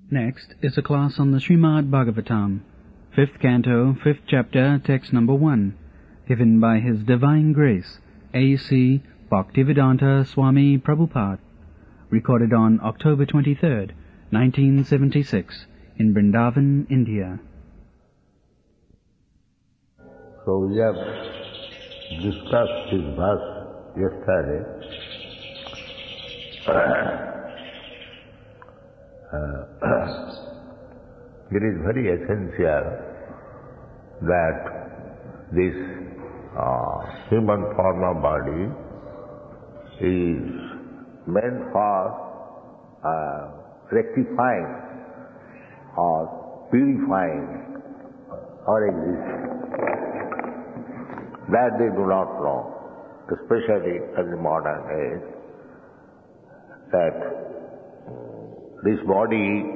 Next is a class on the Srimad Bhagavatam, 5th canto, 5th chapter, text number 1, given by His Divine Grace, A.C. Bhaktivedanta Swami Prabhupada, recorded on October 23rd, 1976, in Vrindavan, India. So we have discussed this verse yesterday. It is very essential that this human form of body is meant for rectifying or purifying our existence. That they do not know, especially in the modern age, that this body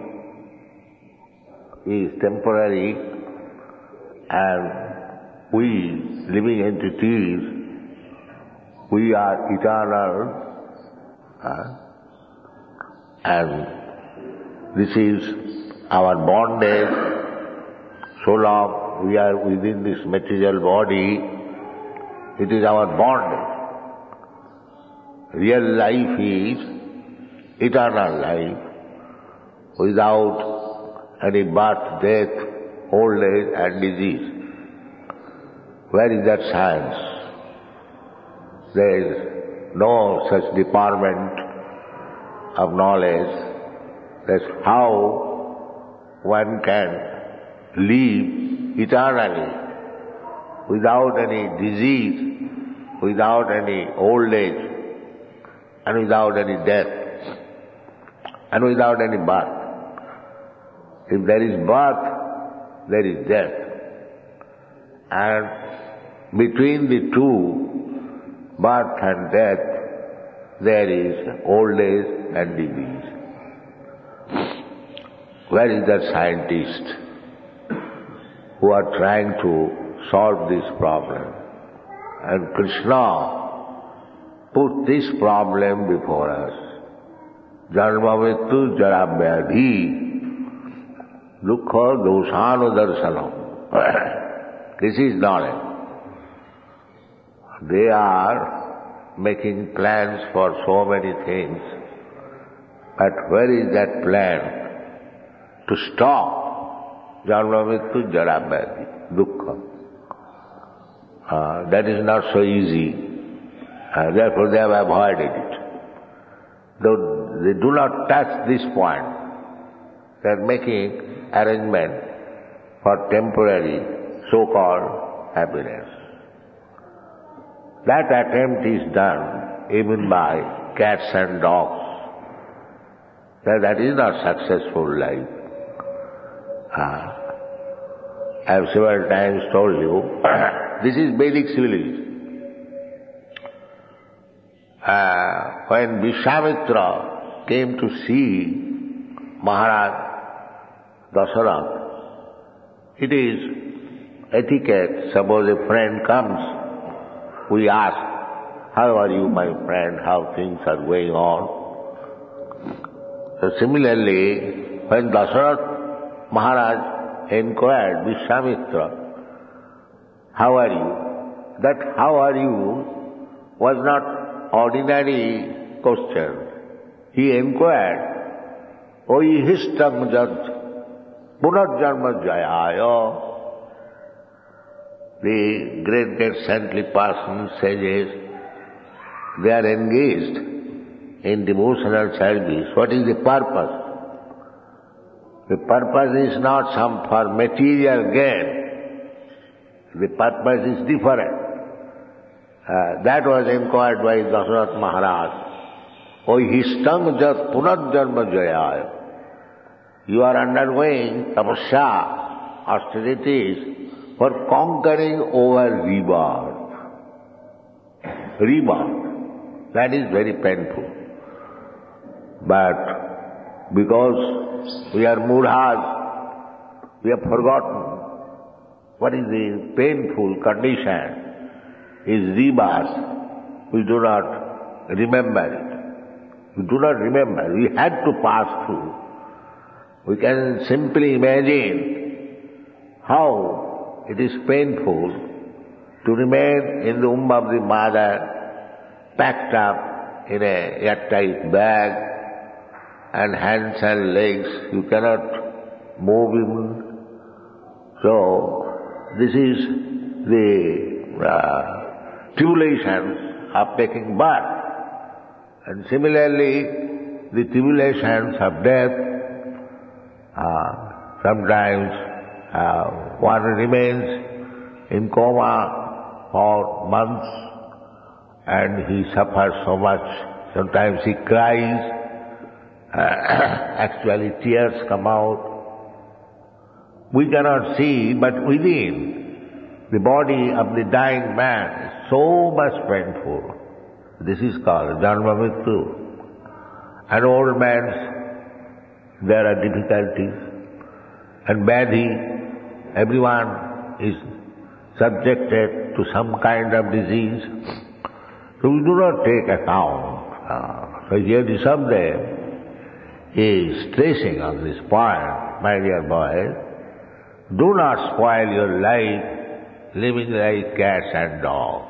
is temporary and we, living entities, we are eternal, and this is our bondage. So long we are within this material body, it is our bondage. Real life is eternal life, without any birth, death, old age and disease. Where is that science? There is no such department of knowledge. That's how one can live eternally without any disease, without any old age, and without any death, and without any birth. If there is birth, there is death. And between the two, birth and death, there is old age and disease. Where is that scientist who are trying to solve this problem? And Krishna put this problem before us. Janma mrityu jara vyadhi dukkha dosanu darsanam. This is knowledge. They are making plans for so many things, but where is that plan to stop janma mrityu jara vyadhi dukkha? That is not so easy. Therefore they have avoided it. Though they do not touch this point, they are making arrangement for temporary so-called happiness. That attempt is done even by cats and dogs. That is not successful life. I have several times told you, this is Vedic civilization. When Vishwamitra came to see Maharaj Dasarath, it is etiquette. Suppose a friend comes, we ask, how are you, my friend, how things are going on? So similarly, when Dasarath Maharaj inquired Vishwamitra, how are you? That how are you was not ordinary question. He inquired, O ihishtam jat punarjanma jayaya. The great saintly persons, sages, they are engaged in devotional service. What is the purpose? The purpose is not some for material gain. The purpose is different. That was inquired by Dasarath Maharaj. O hishtam jat punarjanma jayaya. You are undergoing tapasya, austerities, for conquering over rebirth. Rebirth, that is very painful. But because we are mudhas, we have forgotten what is the painful condition is rebirth. We do not remember it. We do not remember. We had to pass through. We can simply imagine how it is painful to remain in the womb of the mother, packed up in a airtight bag, and hands and legs, you cannot move even. So, this is the tribulations of taking birth. And similarly, the tribulations of death, sometimes one remains in coma for months and he suffers so much. Sometimes he cries, actually tears come out. We cannot see, but within the body of the dying man is so much painful. This is called Janma Mrityu. An old man's, there are difficulties. And Vyadhi, everyone is subjected to some kind of disease. So we do not take account. So here Rishabdev is stressing on this point, my dear boys. Do not spoil your life living like cats and dogs.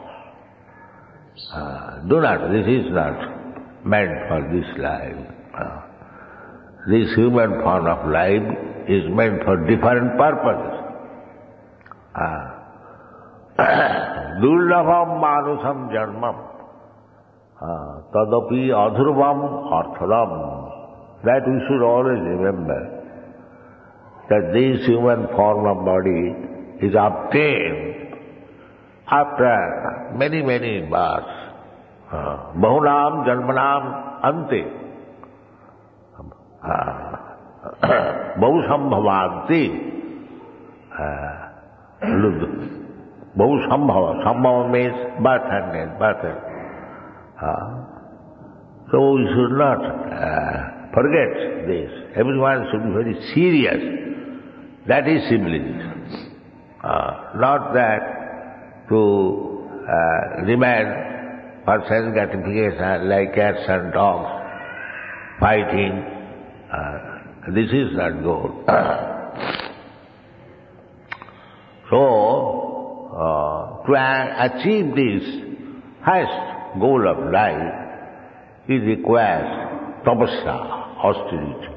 Do not, this is not meant for this life. This human form of life is meant for different purposes. Durlabham manusam janmam tadapi adhurvam arthadam. That we should always remember, that this human form of body is obtained after many, many births. Bahunam janmanam ante bahusambhavanti. Bahusambhava. Sambhava means birth and death, birth and so we should not forget this. Everyone should be very serious. That is civilization. Not that to remain for sense gratification like cats and dogs, fighting. This is not goal. So, to achieve this highest goal of life, it requires tapasya, austerity.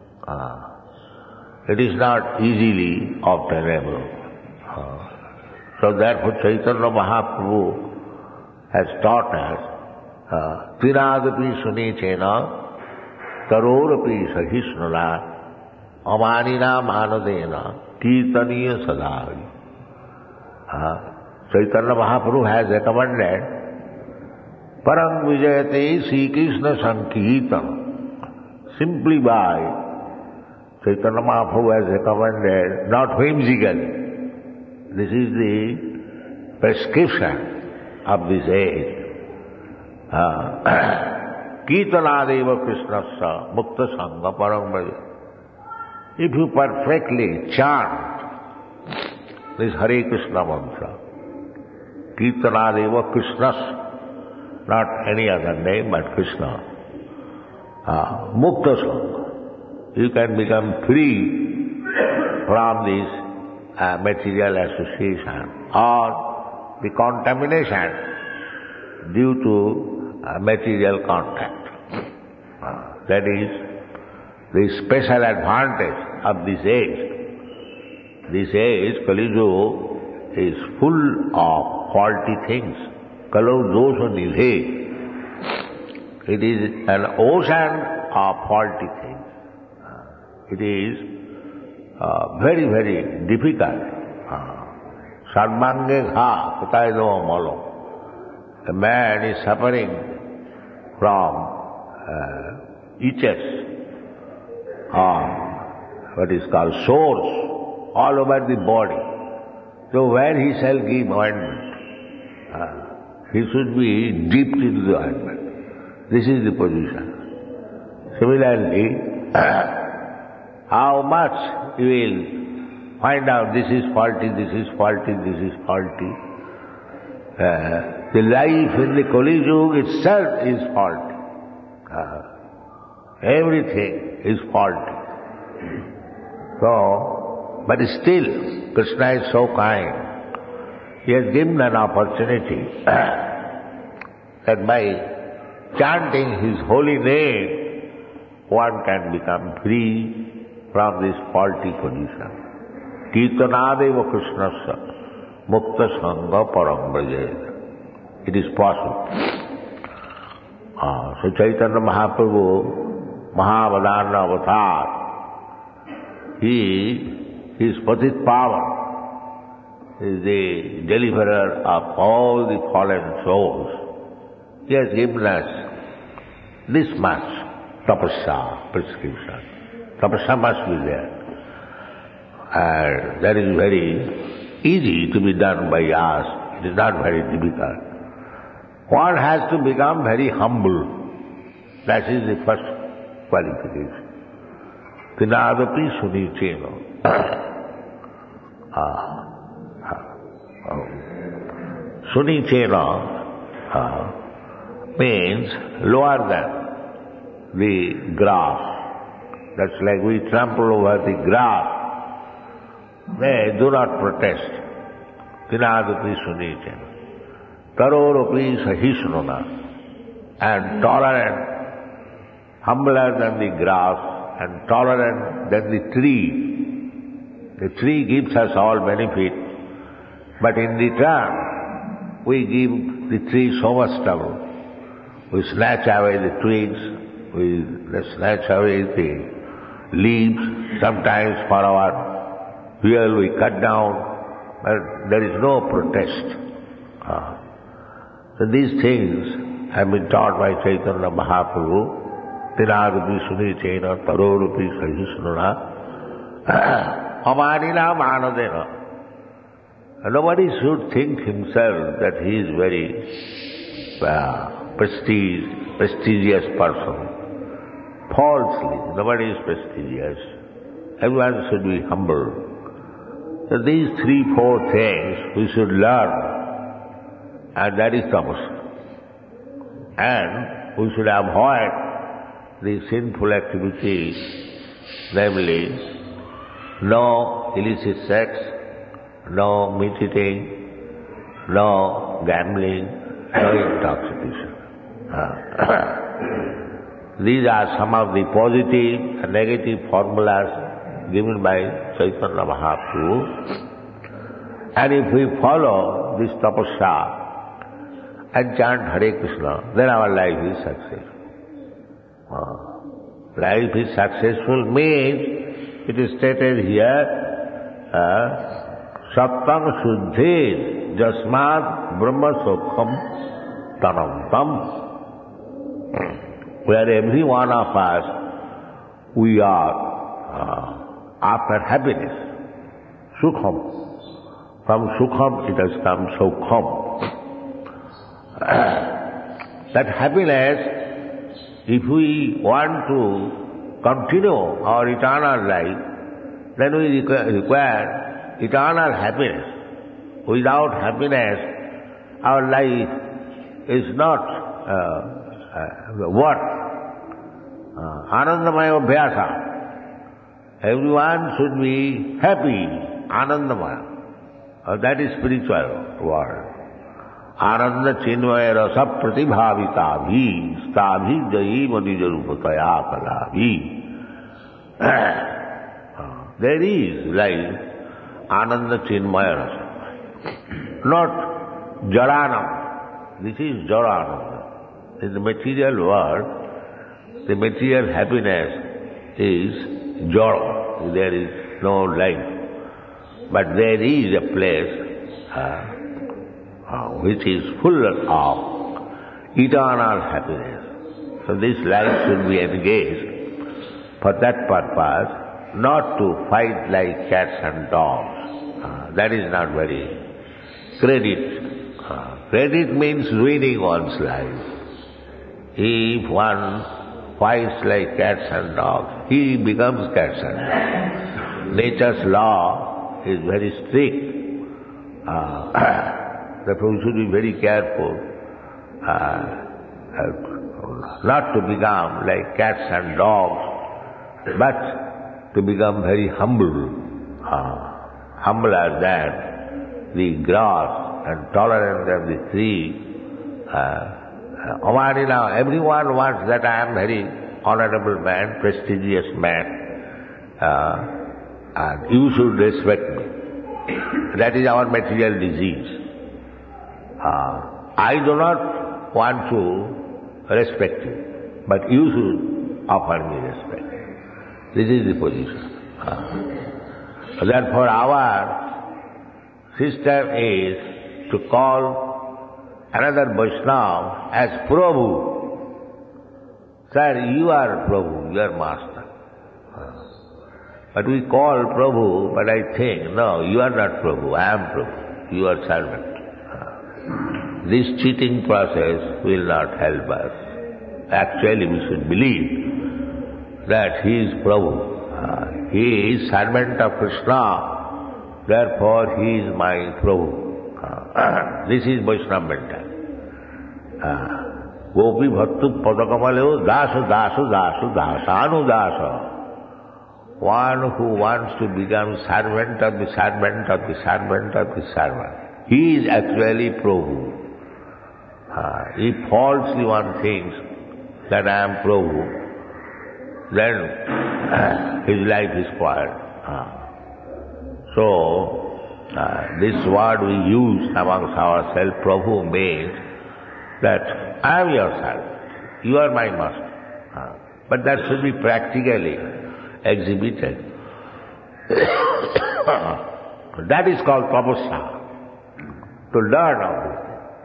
It is not easily obtainable. So therefore Chaitanya Mahaprabhu has taught us, Tiradapi Sunichena, Tarorapi Sahishnala, Amanina Manadena, Kirtaniya Sadhavi. Chaitanya Mahaprabhu has recommended Param Vijayate Sri Krishna Sankirtan. Simply by Chaitanya Mahaprabhu has recommended, not whimsically. This is the prescription of this age. Kirtanadeva Krishnasya Mukta Sangha Param Vijayate. If you perfectly chant this Hare Krishna mantra, Kirtanadeva Krishnasya, not any other name but Krishna, Mukta Sangha. You can become free from this material association or the contamination due to material contact. That is the special advantage of this age. This age, Kali Yuga, is full of faulty things. Kalo dosha nidhe. It is an ocean of faulty things. It is very, very difficult. Sarvange gha kutaido malo. A man is suffering from itches or what is called sores all over the body. So where he shall give ointment? He should be dipped into the ointment. This is the position. Similarly, how much you will find out this is faulty, this is faulty, this is faulty. The life in the Kali Yuga itself is faulty. Everything is faulty. So, but still, Krishna is so kind. He has given an opportunity that by chanting His holy name, one can become free from this faulty position. Kirtanadeva Krishnasya mukta sangha param brajed. It is possible. So Chaitanya Mahaprabhu, Mahavadana Avatar, His Patit Pavan is the deliverer of all the fallen souls. He has given us this much tapasya prescription. Tapasya must be there. And that is very easy to be done by us. It is not very difficult. One has to become very humble. That is the first qualification. Tinadapi sunicheno. Sunichena means lower than the grass. That's like we trample over the grass. They do not protest. Tinadapi sunichena. Tarorapi sahishnuna. And tolerant, humbler than the grass, and tolerant than the tree. The tree gives us all benefit, but in return, we give the tree so much trouble. We snatch away the twigs, we snatch away the leaves, sometimes for our fuel we cut down, but there is no protest. So these things have been taught by Chaitanya Mahaprabhu. Tinadapi sunichena tarorupi sahishnuna amanina manadena. Nobody should think himself that he is very prestigious person. Falsely, nobody is prestigious. Everyone should be humble. So these 3-4 things we should learn, and that is tapas. And we should avoid the sinful activities, namely no illicit sex, no meat eating, no gambling, no intoxication. These are some of the positive and negative formulas given by Chaitanya Mahaprabhu. And if we follow this tapasya and chant Hare Krishna, then our life is successful. Life is successful means, it is stated here, Sattam Shuddhe Jasmat Brahma Sokham Tanantam. Where every one of us, we are after happiness, Sukham. From Sukham it has come Sokham. That happiness, if we want to continue our eternal life, then we require eternal happiness. Without happiness, our life is not worth. Anandamaya Abhyasa. Everyone should be happy, Anandamaya. That is spiritual word. Ananda chinmaya rasa pratibhavita bhi stabhi jayi manija rupataya kalabhi. There is life, Ananda chinmaya rasa. Not jaranam. This is jaranam. In the material world, the material happiness is jara. There is no life. But there is a place which is full of eternal happiness. So this life should be engaged for that purpose, not to fight like cats and dogs. That is not very credit. Credit means ruining one's life. If one fights like cats and dogs, he becomes cats and dogs. Nature's law is very strict. Therefore we should be very careful not to become like cats and dogs, but to become very humble, humbler than the grass and tolerant than the tree. Now everyone wants that I am very honorable man, prestigious man, and you should respect me. That is our material disease. I do not want to respect you, but you should offer me respect. This is the position. Therefore our system is to call another Vaishnava as Prabhu. Sir, you are Prabhu, you are master. But we call Prabhu, but I think, no, you are not Prabhu, I am Prabhu, you are servant. This cheating process will not help us. Actually, we should believe that he is Prabhu. He is servant of Krishna, therefore he is my Prabhu. This is Vaishnava mentality. Gopi bhattu padakamaleo dasa dasa dasa dasanu dasa. One who wants to become servant of the servant of the servant of the servant. He is actually Prabhu. If falsely one thinks that I am Prabhu, then his life is spoiled. So, this word we use amongst ourselves, Prabhu, means that I am your servant, you are my master. But that should be practically exhibited. That is called tapasya, to learn of it.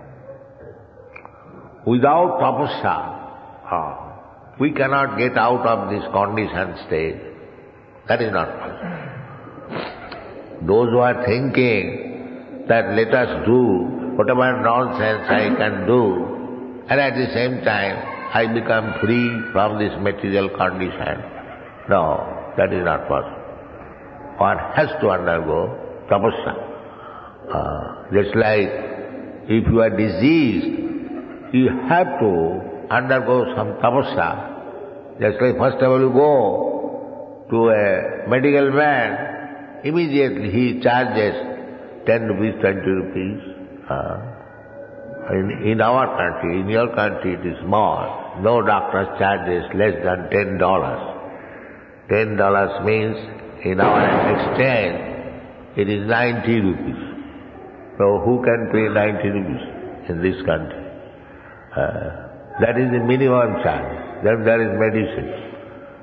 Without tapasya, we cannot get out of this conditioned state. That is not possible. Those who are thinking that let us do whatever nonsense I can do, and at the same time I become free from this material condition. No, that is not possible. One has to undergo tapasya. Just like if you are diseased, you have to undergo some tapasya. Just like first of all you go to a medical man, immediately he charges 10 rupees, 20 rupees. In our country, in your country it is more. No doctor charges less than $10. $10 means in our exchange it is 90 rupees. So who can pay 90 rupees in this country? That is the minimum charge. Then there is medicine.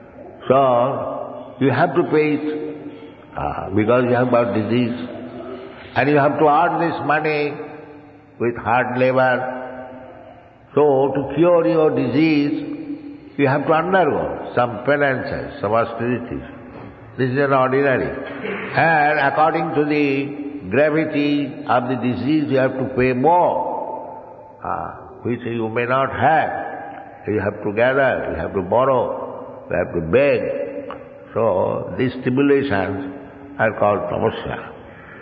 So you have to pay it because you have got disease. And you have to earn this money with hard labor. So to cure your disease, you have to undergo some penances, some austerities. This is an ordinary. And according to the gravity of the disease, you have to pay more, which you may not have. You have to gather, you have to borrow, you have to beg. So these stimulations are called tapasya.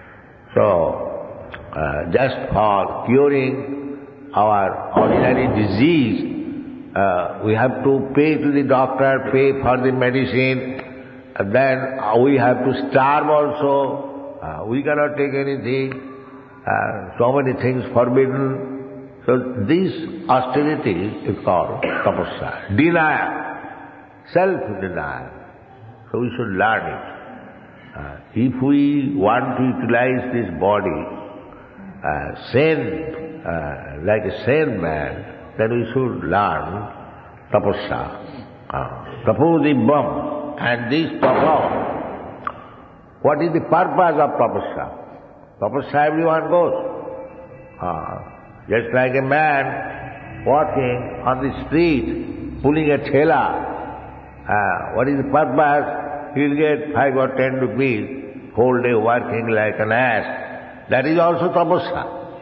So just for curing our ordinary disease, we have to pay to the doctor, pay for the medicine, and then we have to starve also. We cannot take anything. So many things forbidden. So this austerity is called tapasya. Denial, self-denial. So we should learn it. If we want to utilize this body, like a sane man, then we should learn tapasya. Tapodibbam. And this tapa, what is the purpose of tapasya? Tapasya everyone goes. Just like a man walking on the street, pulling a thela. What is the purpose? He'll get 5 or 10 rupees, whole day working like an ass. That is also tapasya.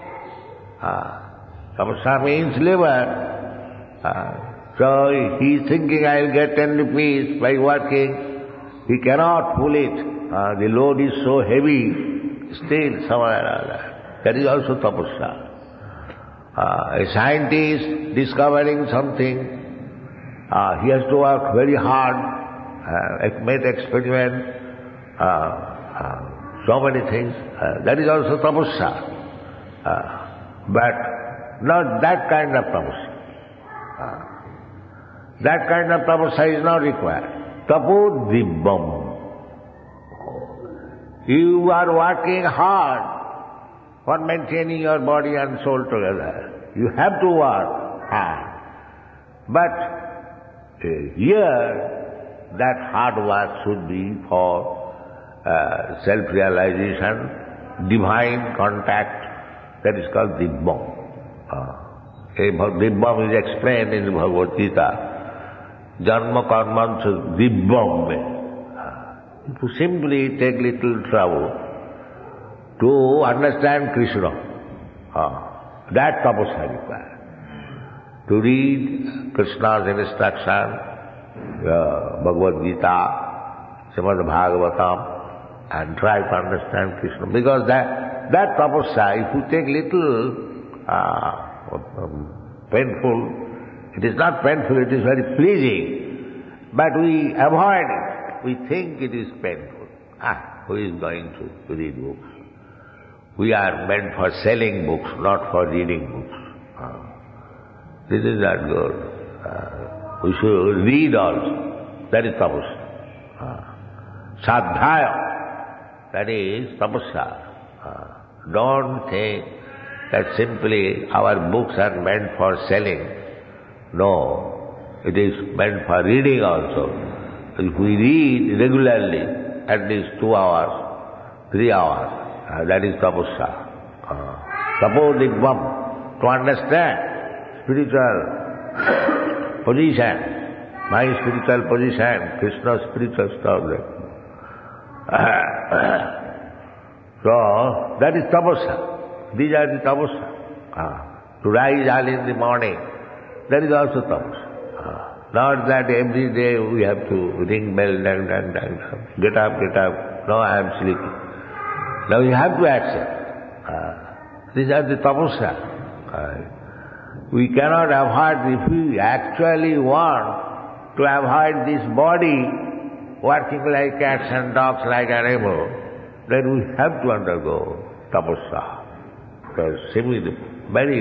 Tapasya means labor. So he is thinking, I'll get 10 rupees by working. He cannot pull it. The load is so heavy, still somewhere or other. That is also tapasya. A scientist discovering something, he has to work very hard made experiment, so many things. That is also tapasya. But not that kind of tapasya. That kind of tapasya is not required. Tapo dibbam. You are working hard for maintaining your body and soul together. You have to work hard. But here, that hard work should be for self-realization, divine contact. That is called dibbam. Dibbam is explained in the Bhagavad Gita. Janma karmancha dibbam mein. If you simply take little trouble to understand Krishna, that tapasya required. To read Krishna's instruction, Bhagavad Gita, Srimad Bhagavatam, and try to understand Krishna. Because that tapasya, if you take little painful, it is not painful, it is very pleasing. But we avoid it. We think it is painful. Who is going to read books? We are meant for selling books, not for reading books. This is not good. We should read also. That is tapasya. Sadhaya, that is tapasya. Don't think that simply our books are meant for selling. No, it is meant for reading also. If we read regularly, at least 2 hours, 3 hours, that is tapasya. Tapo dibbam, to understand spiritual position, my spiritual position, Krishna's spiritual stuff. So, that is tapasya. These are the tapasya. To rise early in the morning, that is also tapasya. Not that every day we have to ring bell, dang, dang, dang, get up. No, I am sleeping. Now you have to accept. These are the tapasya. We cannot avoid, if we actually want to avoid this body working like cats and dogs, like animals, then we have to undergo tapasya. Because simply very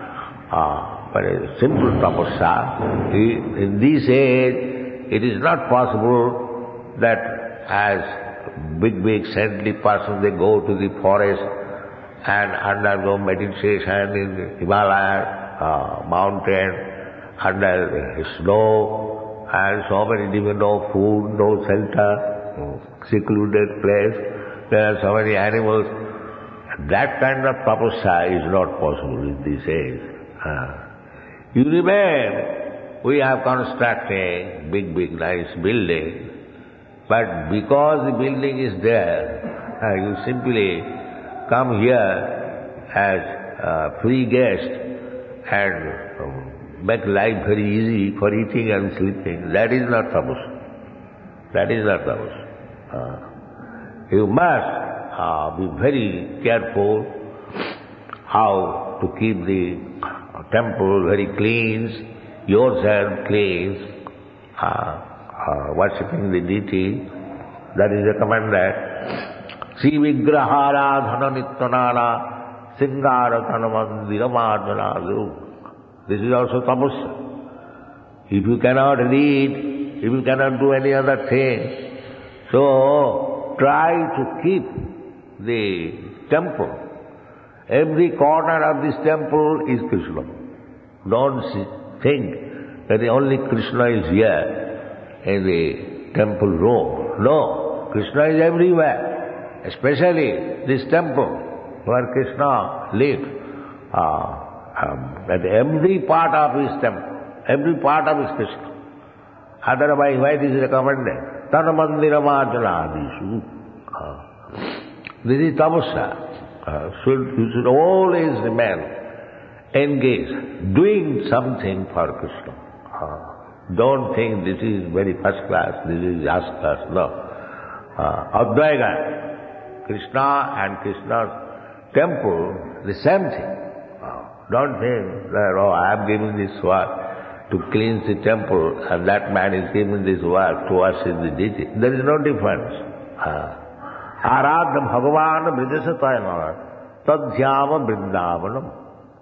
simple tapasya. In this age, it is not possible that as big saintly persons, they go to the forest and undergo meditation in the Himalaya, mountain, under snow, and so many even no food, no shelter, secluded place. There are so many animals. That kind of tapasya is not possible in this age. You remain, we are constructing big, nice building, but because the building is there, you simply come here as a free guest and make life very easy for eating and sleeping. That is not tapasya. That is not tapasya. You must be very careful how to keep the temple very clean, yourself clean, worshipping the deity. That is recommended. Sri Vigrahara Dhana Nityanara Singara Tanamandiramadhanadu. This is also tapasya. If you cannot read, if you cannot do any other thing, so try to keep the temple. Every corner of this temple is Krishna. Don't think that only Krishna is here in the temple room. No, Krishna is everywhere. Especially this temple where Krishna lives. That every part of his temple, every part of his Krishna. Otherwise, why it is recommended? Tanamandiramadhanadishu. This is tapasya. You should always remain engaged, doing something for Krishna. Don't think this is very first class, this is last class. No. Advaita, Krishna and Krishna's temple, the same thing. Don't think that, I am giving this work to cleanse the temple, and that man is given this work to worship the deity. There is no difference. Aradha Bhagavan Brajasatana Tadhyama Vrindavanam.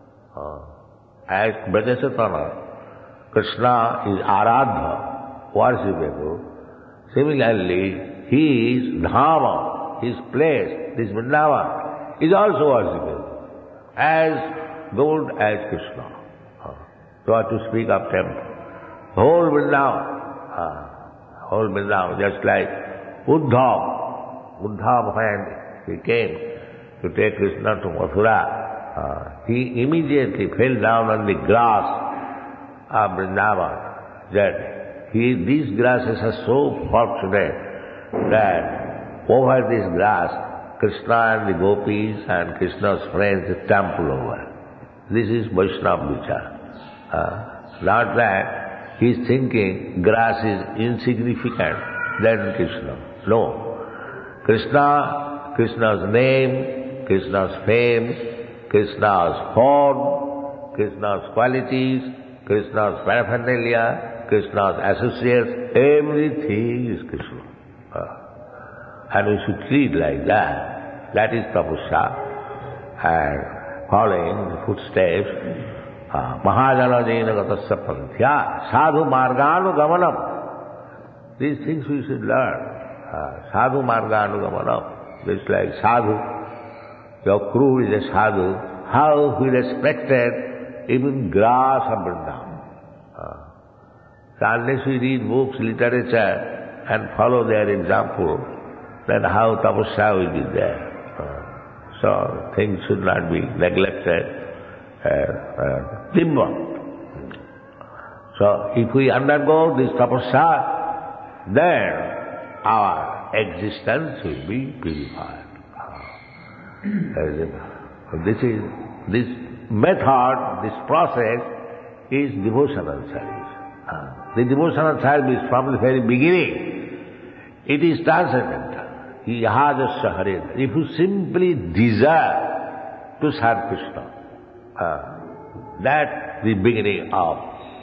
As Brajasatana, Krishna is Aradha, worshipable. Similarly, his Dhama, his place, this Vrindavan, is also worshipable, as good as Krishna. So I have to speak of temple. Whole Vrindavan, just like Uddhav when he came to take Krishna to Mathura, he immediately fell down on the grass of Vrindavan, that these grasses are so fortunate that over this grass, Krishna and the gopis and Krishna's friends trample over. This is Vaishnava vichar. Not that he is thinking grass is insignificant than Krishna. No. Krishna's name, Krishna's fame, Krishna's form, Krishna's qualities, Krishna's paraphernalia, Krishna's associates, everything is Krishna. And we should treat like that. That is tapasya. And following the footsteps, Mahajana Jaina Gatasya Panthya, Sadhu Marganu Gamanam. These things we should learn. Sadhu Marganu Gamanam. Just like Sadhu, your crew is a Sadhu, how he respected even grass of Vrindavan. So unless we read books, literature, and follow their example, then how tapasya will be there. So things should not be neglected. Timber. So if we undergo this tapasya, then our existence will be purified. This method, this process is devotional service. The devotional service from the very beginning, it is transcendental. Yahajasya Hare. If you simply desire to serve Krishna, that's the beginning of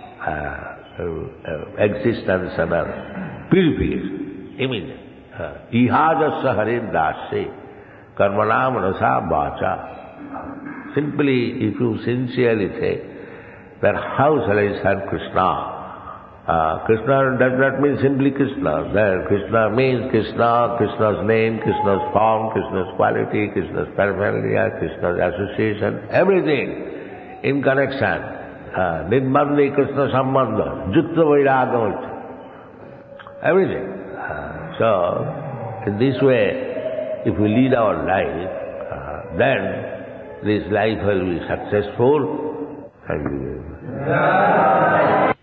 existence and purification. Immediate. Ihajasya Hare Dasya Karmanam Rasa Vacha. Simply, if you sincerely say that how shall I serve Krishna? Krishna does not mean simply Krishna. That Krishna means Krishna, Krishna's name, Krishna's form, Krishna's quality, Krishna's paraphernalia, Krishna's association, everything in connection. Nidbandhi Krishna Sambandha, Jukta Vairagavacha, everything. So, in this way, if we lead our life, then this life will be successful. Thank you very much.